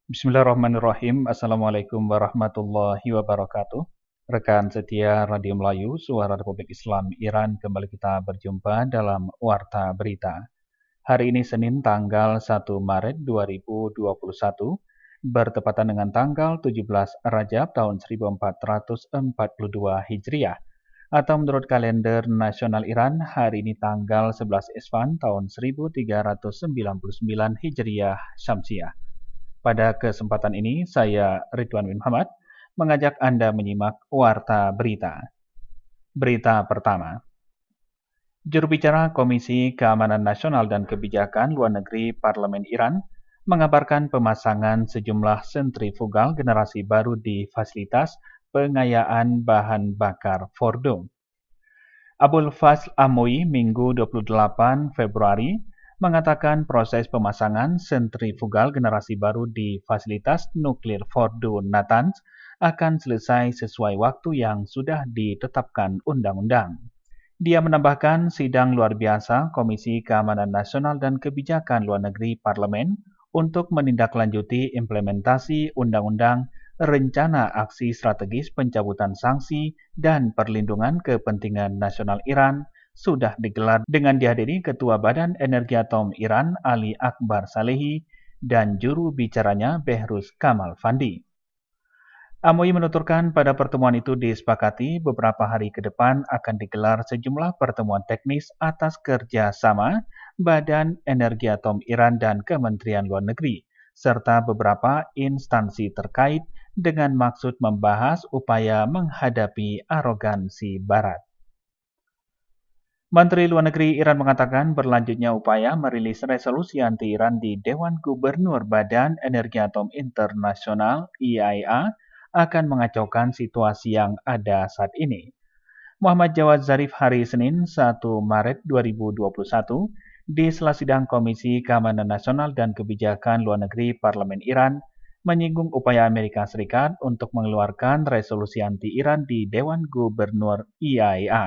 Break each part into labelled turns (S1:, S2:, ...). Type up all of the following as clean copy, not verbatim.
S1: Bismillahirrahmanirrahim. Assalamualaikum warahmatullahi wabarakatuh. Rekan setia Radio Melayu, Suara Republik Islam Iran, kembali kita berjumpa dalam Warta Berita. Hari ini Senin tanggal 1 Maret 2021, bertepatan dengan tanggal 17 Rajab tahun 1442 Hijriah. Atau menurut kalender nasional Iran, hari ini tanggal 11 Esfand tahun 1399 Hijriah Syamsiah. Pada kesempatan ini, saya Ridwan bin Muhammad mengajak Anda menyimak Warta Berita. Berita pertama. Juru bicara Komisi Keamanan Nasional dan Kebijakan Luar Negeri Parlemen Iran mengabarkan pemasangan sejumlah sentrifugal generasi baru di fasilitas pengayaan bahan bakar Fordo. Abul Fazl Amoui Minggu 28 Februari mengatakan proses pemasangan sentrifugal generasi baru di fasilitas nuklir Fordo Natanz akan selesai sesuai waktu yang sudah ditetapkan undang-undang. Dia menambahkan sidang luar biasa Komisi Keamanan Nasional dan Kebijakan Luar Negeri Parlemen untuk menindaklanjuti implementasi undang-undang Rencana Aksi Strategis Pencabutan Sanksi dan Perlindungan Kepentingan Nasional Iran sudah digelar dengan dihadiri Ketua Badan Energi Atom Iran Ali Akbar Salehi dan juru bicaranya Behruz Kamal Fandi. Amoui menuturkan pada pertemuan itu disepakati beberapa hari ke depan akan digelar sejumlah pertemuan teknis atas kerjasama Badan Energi Atom Iran dan Kementerian Luar Negeri, serta beberapa instansi terkait dengan maksud membahas upaya menghadapi arogansi Barat. Menteri Luar Negeri Iran mengatakan berlanjutnya upaya merilis resolusi anti-Iran di Dewan Gubernur Badan Energi Atom Internasional (IAEA) akan mengacaukan situasi yang ada saat ini. Muhammad Jawad Zarif hari Senin 1 Maret 2021 di sela sidang Komisi Keamanan Nasional dan Kebijakan Luar Negeri Parlemen Iran menyinggung upaya Amerika Serikat untuk mengeluarkan resolusi anti-Iran di Dewan Gubernur IAEA.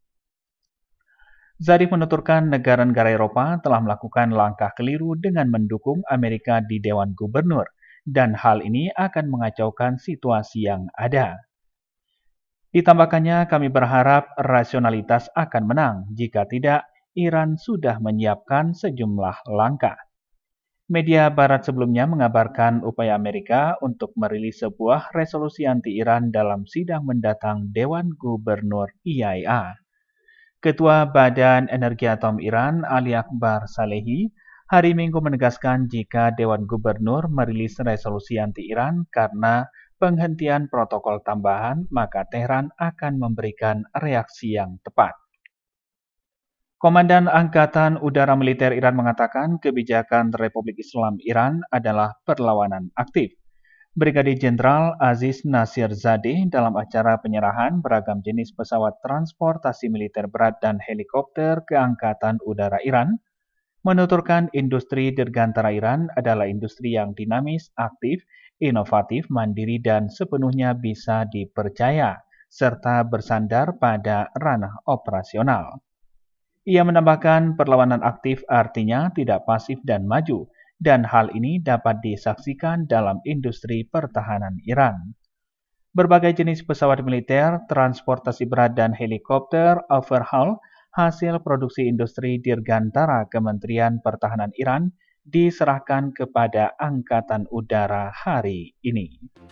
S1: Zarif menuturkan negara-negara Eropa telah melakukan langkah keliru dengan mendukung Amerika di Dewan Gubernur, dan hal ini akan mengacaukan situasi yang ada. Ditambahkannya, kami berharap rasionalitas akan menang. Jika tidak, Iran sudah menyiapkan sejumlah langkah. Media Barat sebelumnya mengabarkan upaya Amerika untuk merilis sebuah resolusi anti-Iran dalam sidang mendatang Dewan Gubernur IAEA. Ketua Badan Energi Atom Iran Ali Akbar Salehi hari Minggu menegaskan jika Dewan Gubernur merilis resolusi anti-Iran karena penghentian protokol tambahan, maka Teheran akan memberikan reaksi yang tepat. Komandan Angkatan Udara Militer Iran mengatakan kebijakan Republik Islam Iran adalah perlawanan aktif. Brigadir Jenderal Aziz Nasir Zadeh dalam acara penyerahan beragam jenis pesawat transportasi militer berat dan helikopter ke Angkatan Udara Iran menuturkan industri dirgantara Iran adalah industri yang dinamis, aktif, inovatif, mandiri, dan sepenuhnya bisa dipercaya, serta bersandar pada ranah operasional. Ia menambahkan perlawanan aktif artinya tidak pasif dan maju, dan hal ini dapat disaksikan dalam industri pertahanan Iran. Berbagai jenis pesawat militer, transportasi berat, dan helikopter overhaul hasil produksi industri dirgantara Kementerian Pertahanan Iran diserahkan kepada Angkatan Udara hari ini.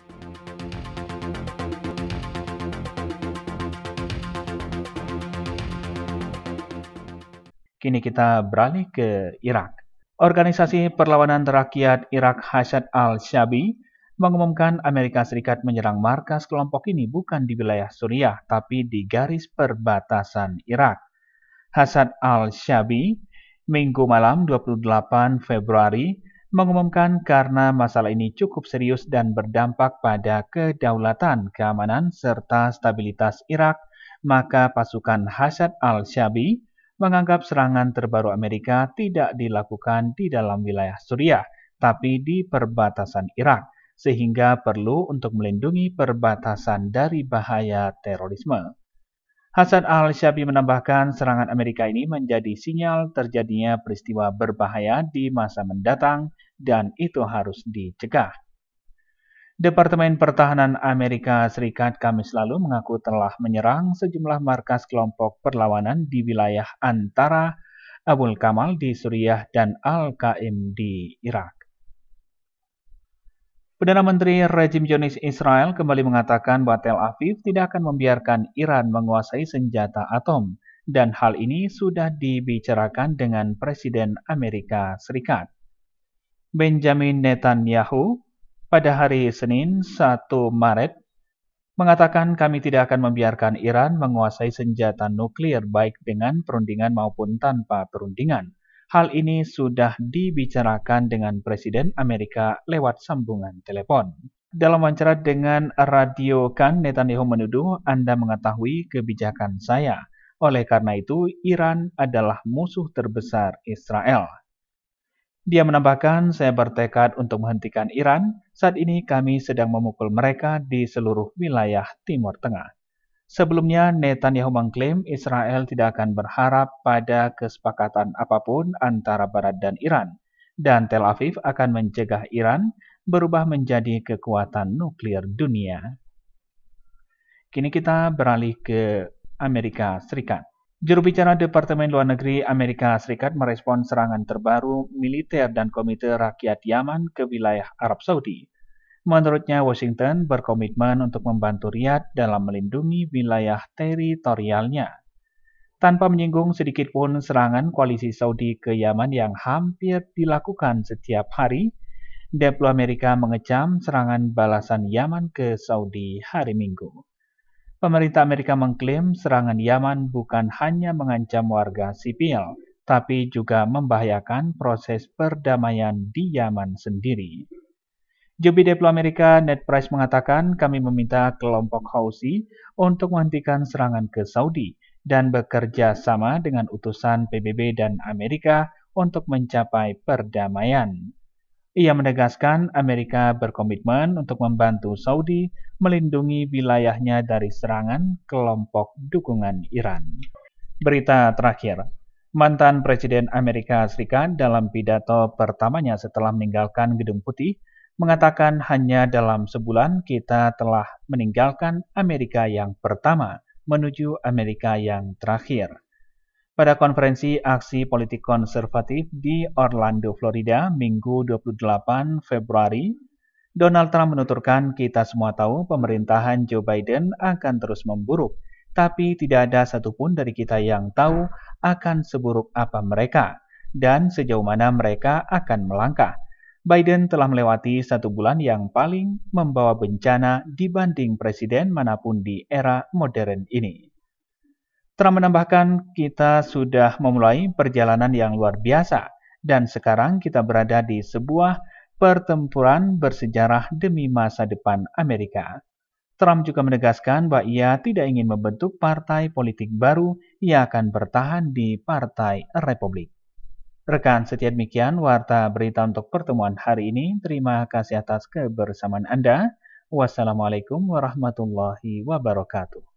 S1: Kini kita beralih ke Irak. Organisasi Perlawanan Rakyat Irak Hashad al-Shaabi mengumumkan Amerika Serikat menyerang markas kelompok ini bukan di wilayah Suriah, tapi di garis perbatasan Irak. Hashad al-Shaabi Minggu malam 28 Februari mengumumkan karena masalah ini cukup serius dan berdampak pada kedaulatan, keamanan, serta stabilitas Irak, maka pasukan Hashad al-Shaabi menganggap serangan terbaru Amerika tidak dilakukan di dalam wilayah Suriah, tapi di perbatasan Irak, sehingga perlu untuk melindungi perbatasan dari bahaya terorisme. Hashad al-Shaabi menambahkan serangan Amerika ini menjadi sinyal terjadinya peristiwa berbahaya di masa mendatang dan itu harus dicegah. Departemen Pertahanan Amerika Serikat Kamis lalu mengaku telah menyerang sejumlah markas kelompok perlawanan di wilayah antara Abul Kamal di Suriah dan Al-Qaim di Irak. Perdana Menteri rejim Zionis Israel kembali mengatakan bahwa Tel Aviv tidak akan membiarkan Iran menguasai senjata atom, dan hal ini sudah dibicarakan dengan Presiden Amerika Serikat. Benjamin Netanyahu pada hari Senin 1 Maret mengatakan kami tidak akan membiarkan Iran menguasai senjata nuklir baik dengan perundingan maupun tanpa perundingan. Hal ini sudah dibicarakan dengan Presiden Amerika lewat sambungan telepon. Dalam wawancara dengan Radio Kan, Netanyahu menuduh Anda mengetahui kebijakan saya. Oleh karena itu, Iran adalah musuh terbesar Israel. Dia menambahkan, saya bertekad untuk menghentikan Iran. Saat ini kami sedang memukul mereka di seluruh wilayah Timur Tengah. Sebelumnya, Netanyahu mengklaim Israel tidak akan berharap pada kesepakatan apapun antara Barat dan Iran, dan Tel Aviv akan mencegah Iran berubah menjadi kekuatan nuklir dunia. Kini kita beralih ke Amerika Serikat. Juru bicara Departemen Luar Negeri Amerika Serikat merespon serangan terbaru militer dan Komite Rakyat Yaman ke wilayah Arab Saudi. Menurutnya, Washington berkomitmen untuk membantu Riyadh dalam melindungi wilayah teritorialnya. Tanpa menyinggung sedikit pun serangan koalisi Saudi ke Yaman yang hampir dilakukan setiap hari, Deplo Amerika mengecam serangan balasan Yaman ke Saudi hari Minggu. Pemerintah Amerika mengklaim serangan Yaman bukan hanya mengancam warga sipil, tapi juga membahayakan proses perdamaian di Yaman sendiri. Jubir Deplo Amerika Ned Price mengatakan kami meminta kelompok Houthi untuk menghentikan serangan ke Saudi dan bekerja sama dengan utusan PBB dan Amerika untuk mencapai perdamaian. Ia menegaskan Amerika berkomitmen untuk membantu Saudi melindungi wilayahnya dari serangan kelompok dukungan Iran. Berita terakhir, mantan Presiden Amerika Serikat dalam pidato pertamanya setelah meninggalkan Gedung Putih mengatakan hanya dalam sebulan kita telah meninggalkan Amerika yang pertama menuju Amerika yang terakhir. Pada konferensi aksi politik konservatif di Orlando, Florida, Minggu 28 Februari, Donald Trump menuturkan kita semua tahu pemerintahan Joe Biden akan terus memburuk, tapi tidak ada satupun dari kita yang tahu akan seburuk apa mereka dan sejauh mana mereka akan melangkah. Biden telah melewati 1 bulan yang paling membawa bencana dibanding presiden manapun di era modern ini. Trump menambahkan kita sudah memulai perjalanan yang luar biasa dan sekarang kita berada di sebuah pertempuran bersejarah demi masa depan Amerika. Trump juga menegaskan bahwa ia tidak ingin membentuk partai politik baru, ia akan bertahan di Partai Republik. Rekan setia demikian warta berita untuk pertemuan hari ini. Terima kasih atas kebersamaan Anda. Wassalamualaikum warahmatullahi wabarakatuh.